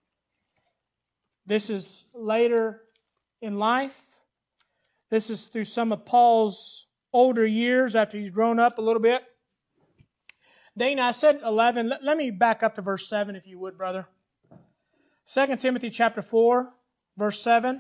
This is later in life. This is through some of Paul's older years after he's grown up a little bit. Dana, I said 11. Let me back up to verse 7 if you would, brother. 2 Timothy chapter 4, verse 7.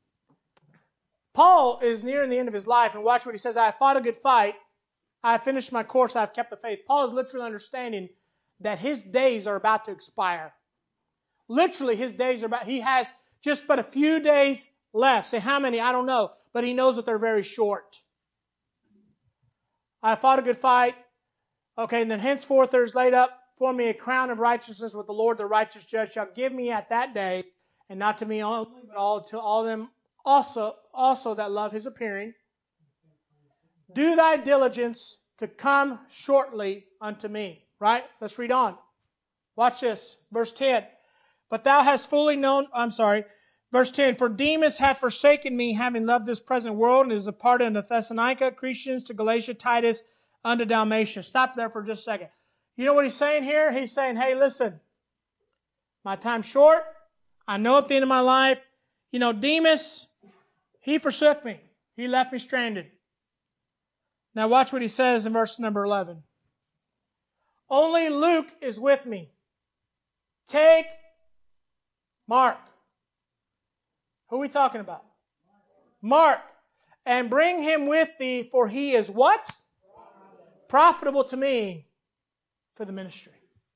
Paul is nearing the end of his life, and watch what he says. I have fought a good fight. I have finished my course. I have kept the faith. Paul is literally understanding that his days are about to expire. Literally, his days are about, he has just but a few days left. Say how many? I don't know. But he knows that they're very short. I have fought a good fight. Okay, and then henceforth there is laid up for me a crown of righteousness with the Lord, the righteous judge, shall give me at that day, and not to me only, but all to all them also that love his appearing. Do thy diligence to come shortly unto me. Right? Let's read on. Watch this. Verse 10. But thou hast fully known, verse 10, for Demas hath forsaken me, having loved this present world, and is departed unto Thessalonica, Crescens to Galatia, Titus unto Dalmatia. Stop there for just a second. You know what he's saying here? He's saying, hey, listen, my time's short. I know at the end of my life, Demas, he forsook me. He left me stranded. Now watch what he says in verse number 11. Only Luke is with me. Take Mark. Who are we talking about? Mark. And bring him with thee, for he is what? Profitable to me for the ministry.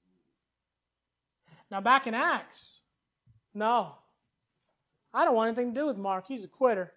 Now back in Acts, no. I don't want anything to do with Mark. He's a quitter.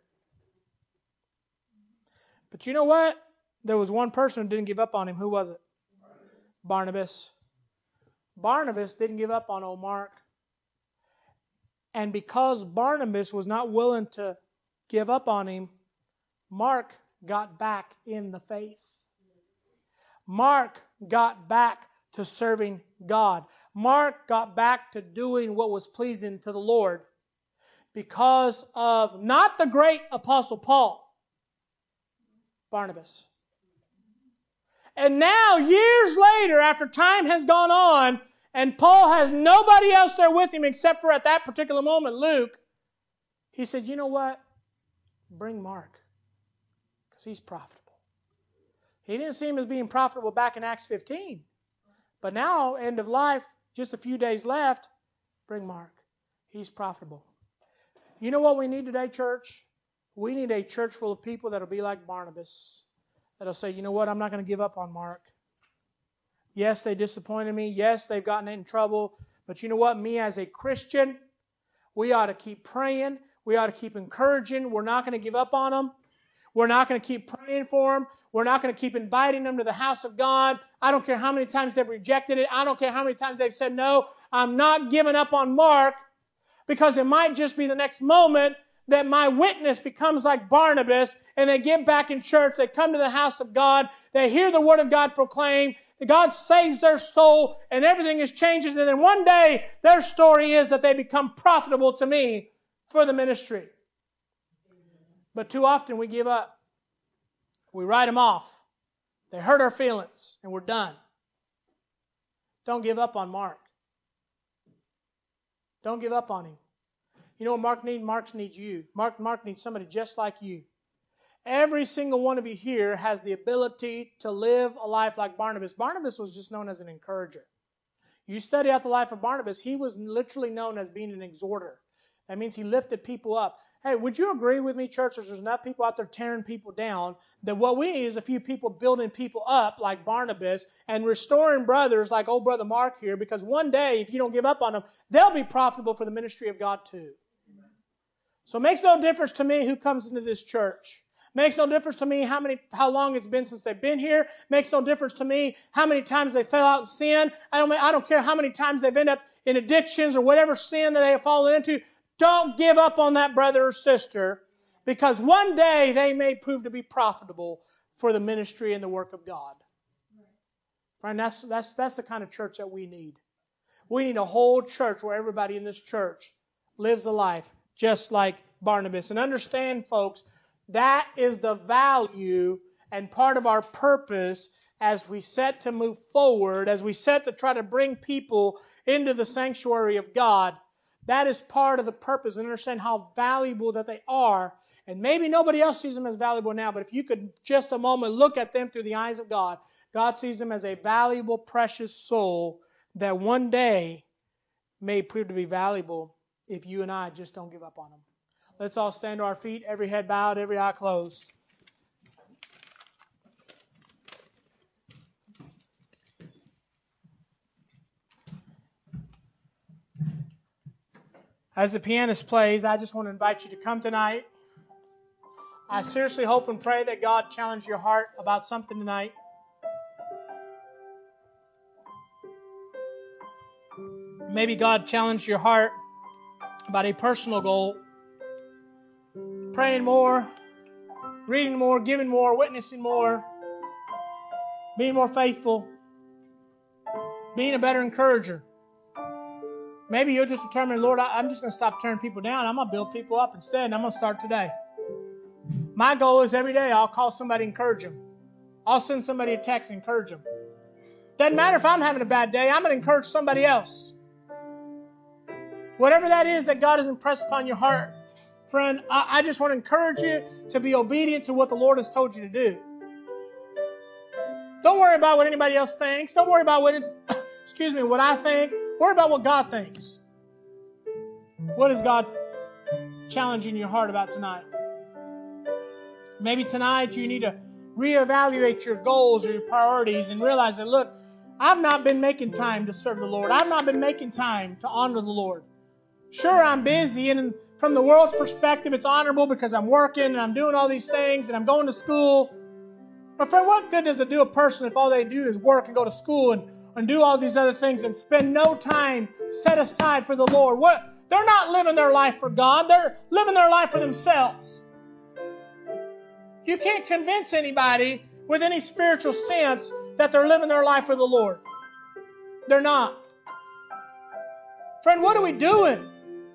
But you know what? There was one person who didn't give up on him. Who was it? Barnabas. Barnabas didn't give up on old Mark. And because Barnabas was not willing to give up on him, Mark got back in the faith. Mark got back to serving God. Mark got back to doing what was pleasing to the Lord because of not the great Apostle Paul, Barnabas. And now, years later, after time has gone on, and Paul has nobody else there with him except for at that particular moment, Luke, he said, you know what? Bring Mark, because he's profitable. He didn't see him as being profitable back in Acts 15. But now, end of life, just a few days left, bring Mark. He's profitable. You know what we need today, church? We need a church full of people that will be like Barnabas. That'll say, you know what, I'm not going to give up on Mark. Yes, they disappointed me. Yes, they've gotten in trouble. But you know what? Me as a Christian, we ought to keep praying. We ought to keep encouraging. We're not going to give up on them. We're not going to keep praying for them. We're not going to keep inviting them to the house of God. I don't care how many times they've rejected it. I don't care how many times they've said no. I'm not giving up on Mark, because it might just be the next moment that my witness becomes like Barnabas and they get back in church. They come to the house of God. They hear the Word of God proclaimed. God saves their soul and everything is changes. And then one day their story is that they become profitable to me for the ministry. But too often we give up. We write them off. They hurt our feelings and we're done. Don't give up on Mark. Don't give up on him. You know what Mark needs? Mark needs you. Mark needs somebody just like you. Every single one of you here has the ability to live a life like Barnabas. Barnabas was just known as an encourager. You study out the life of Barnabas, he was literally known as being an exhorter. That means he lifted people up. Hey, would you agree with me, church, that there's enough people out there tearing people down, that what we need is a few people building people up like Barnabas and restoring brothers like old brother Mark here, because one day, if you don't give up on them, they'll be profitable for the ministry of God too. So it makes no difference to me who comes into this church. Makes no difference to me how long it's been since they've been here. Makes no difference to me how many times they fell out in sin. I don't care how many times they've ended up in addictions or whatever sin that they have fallen into. Don't give up on that brother or sister, because one day they may prove to be profitable for the ministry and the work of God. Friend, that's the kind of church that we need. We need a whole church where everybody in this church lives a life just like Barnabas. And understand, folks, that is the value and part of our purpose as we set to move forward, as we set to try to bring people into the sanctuary of God. That is part of the purpose, and understand how valuable that they are. And maybe nobody else sees them as valuable now, but if you could just a moment look at them through the eyes of God, God sees them as a valuable, precious soul that one day may prove to be valuable if you and I just don't give up on them. Let's all stand to our feet, every head bowed, every eye closed. As the pianist plays, I just want to invite you to come tonight. I seriously hope and pray that God challenged your heart about something tonight. Maybe God challenged your heart about a personal goal. praying more, reading more, giving more, witnessing more, being more faithful, being a better encourager. Maybe you'll just determine, Lord, I'm just going to stop tearing people down. I'm going to build people up instead, and I'm going to start today. My goal is every day I'll call somebody, encourage them. I'll send somebody a text, encourage them. Doesn't matter if I'm having a bad day, I'm going to encourage somebody else. Whatever that is that God has impressed upon your heart, friend, I just want to encourage you to be obedient to what the Lord has told you to do. Don't worry about what anybody else thinks. Don't worry about what I think. Worry about what God thinks. What is God challenging your heart about tonight? Maybe tonight you need to reevaluate your goals or your priorities and realize that, look, I've not been making time to serve the Lord. I've not been making time to honor the Lord. Sure, I'm busy, and from the world's perspective, it's honorable because I'm working and I'm doing all these things and I'm going to school. But friend, what good does it do a person if all they do is work and go to school and do all these other things and spend no time set aside for the Lord? They're not living their life for God. They're living their life for themselves. You can't convince anybody with any spiritual sense that they're living their life for the Lord. They're not. Friend, what are we doing?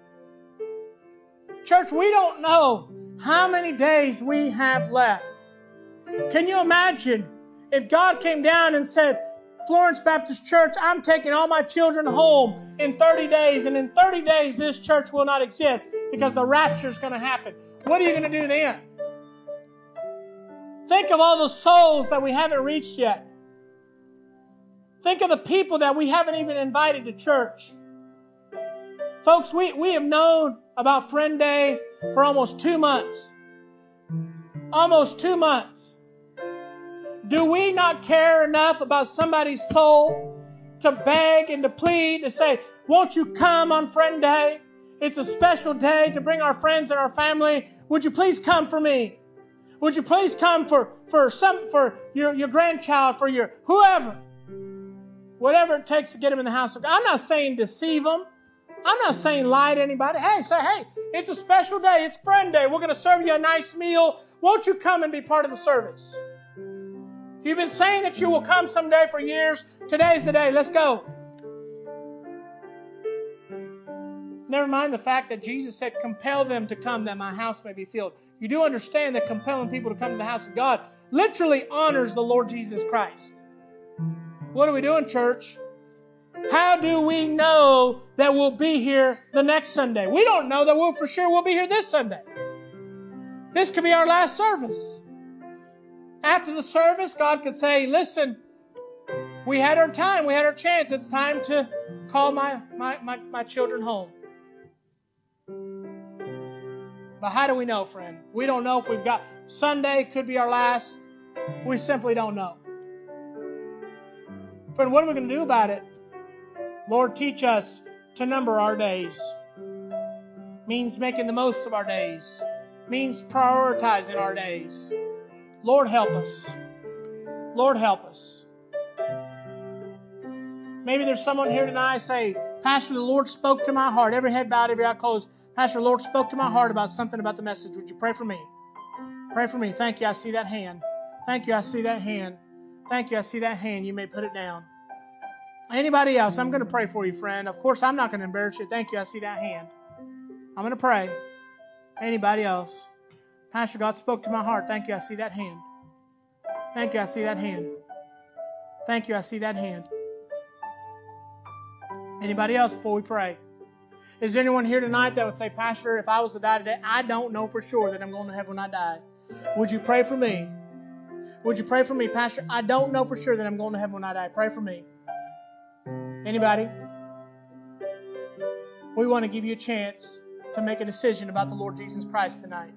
Church, we don't know how many days we have left. Can you imagine if God came down and said, Florence Baptist Church, I'm taking all my children home in 30 days, and in 30 days this church will not exist because the rapture is going to happen. What are you going to do then? Think of all the souls that we haven't reached yet. Think of the people that we haven't even invited to church. Folks, we have known about Friend Day for almost 2 months. Almost 2 months. Do we not care enough about somebody's soul to beg and to plead, to say, won't you come on Friend Day? It's a special day to bring our friends and our family. Would you please come for me? Would you please come for your grandchild, for your whoever? Whatever it takes to get them in the house of God. I'm not saying deceive them. I'm not saying lie to anybody. Hey, it's a special day. It's Friend Day. We're going to serve you a nice meal. Won't you come and be part of the service? You've been saying that you will come someday for years. Today's the day. Let's go. Never mind the fact that Jesus said, compel them to come that my house may be filled. You do understand that compelling people to come to the house of God literally honors the Lord Jesus Christ. What are we doing, church? How do we know that we'll be here the next Sunday? We don't know that we'll be here this Sunday. This could be our last service. After the service, God could say, listen, we had our time, we had our chance. It's time to call my children home. But how do we know, friend? We don't know if we've got Sunday could be our last. We simply don't know. Friend, what are we going to do about it? Lord, teach us to number our days. Means making the most of our days. Means prioritizing our days. Lord, help us. Lord, help us. Maybe there's someone here tonight say, Pastor, the Lord spoke to my heart. Every head bowed, every eye closed. Pastor, the Lord spoke to my heart about something about the message. Would you pray for me? Pray for me. Thank you. I see that hand. Thank you. I see that hand. Thank you. I see that hand. You may put it down. Anybody else? I'm going to pray for you, friend. Of course, I'm not going to embarrass you. Thank you. I see that hand. I'm going to pray. Anybody else? Pastor, God spoke to my heart. Thank you. I see that hand. Thank you. I see that hand. Thank you. I see that hand. Anybody else before we pray? Is there anyone here tonight that would say, Pastor, if I was to die today, I don't know for sure that I'm going to heaven when I die. Would you pray for me? Would you pray for me? Pastor, I don't know for sure that I'm going to heaven when I die. Pray for me. Anybody? We want to give you a chance to make a decision about the Lord Jesus Christ tonight.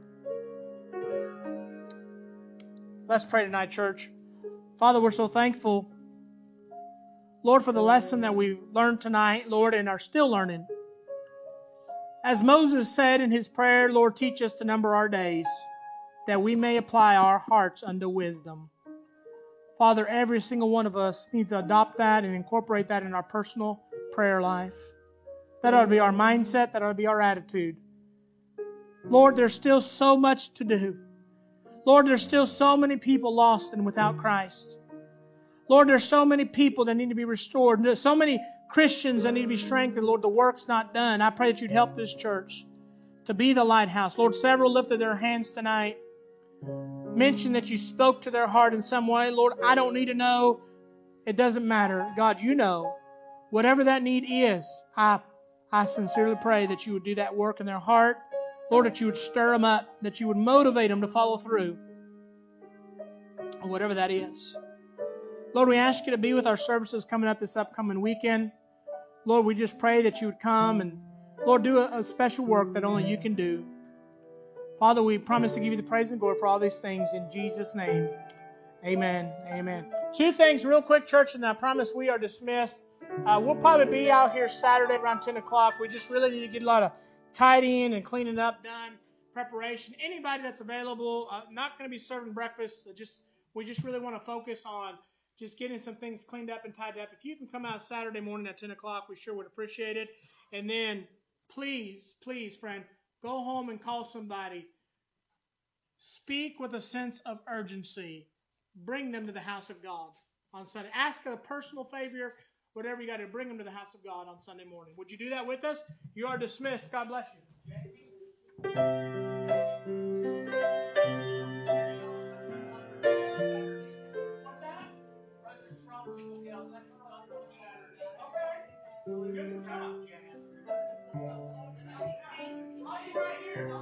Let's pray tonight, church. Father, we're so thankful, Lord, for the lesson that we learned tonight, Lord, and are still learning. As Moses said in his prayer, Lord, teach us to number our days, that we may apply our hearts unto wisdom. Father, every single one of us needs to adopt that and incorporate that in our personal prayer life. That ought to be our mindset. That ought to be our attitude. Lord, there's still so much to do. Lord, there's still so many people lost and without Christ. Lord, there's so many people that need to be restored. There's so many Christians that need to be strengthened. Lord, the work's not done. I pray that you'd help this church to be the lighthouse. Lord, several lifted their hands tonight. Mentioned that you spoke to their heart in some way. Lord, I don't need to know. It doesn't matter. God, you know. Whatever that need is, I sincerely pray that you would do that work in their heart. Lord, that you would stir them up, that you would motivate them to follow through, whatever that is. Lord, we ask you to be with our services coming up this upcoming weekend. Lord, we just pray that you would come and, Lord, do a special work that only you can do. Father, we promise to give you the praise and glory for all these things in Jesus' name. Amen. Amen. Two things real quick, church, and I promise we are dismissed. We'll probably be out here Saturday around 10 o'clock. We just really need to get a lot of tidying and cleaning up done, preparation. Anybody that's available, not going to be serving breakfast. We just really want to focus on just getting some things cleaned up and tied up. If you can come out Saturday morning at 10 o'clock, we sure would appreciate it. And then please, friend, go home and call somebody. Speak with a sense of urgency. Bring them to the house of God on Sunday. Ask a personal favor, whatever you got to bring them to the house of God on Sunday morning. Would you do that with us? You are dismissed. God bless you. What's that? Good job, Jan. Right here.